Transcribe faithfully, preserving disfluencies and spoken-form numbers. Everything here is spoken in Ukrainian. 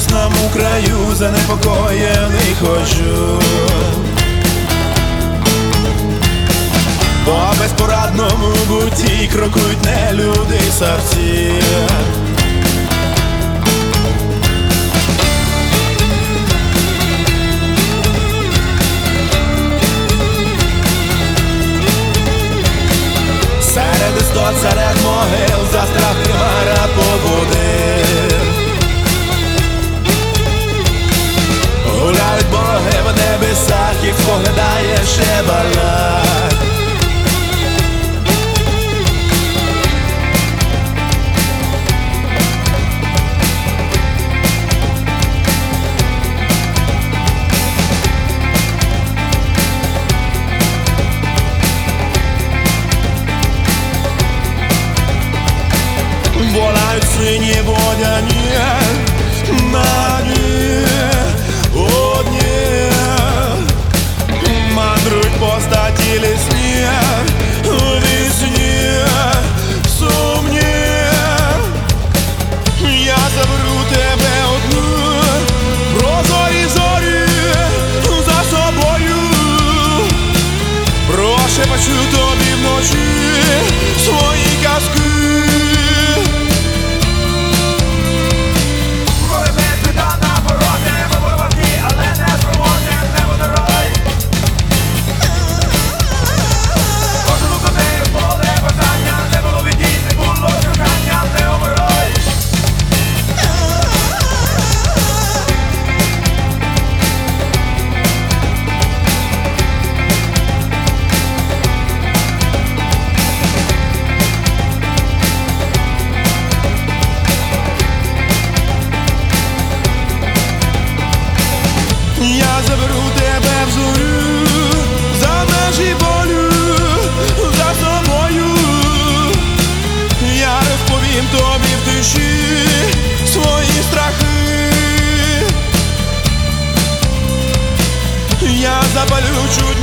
безвісному краю занепокоєний ходжу. По безпорадному буті крокують нелюди савці. Серед істот, серед могил за страх примара побудив. Гуляють боги в небесах, їх споглядає ще балак. Волають сині водяні на дні одні, мандрують постаті лісні у вісні сумні. Я заберу тебе одну, прозорі зорі за собою, прошепочу тобі вночі свої казки. Я заберу тебе в зорю, за межі болю, за собою. Я розповім тобі в тиші свої страхи. Я запалю чуть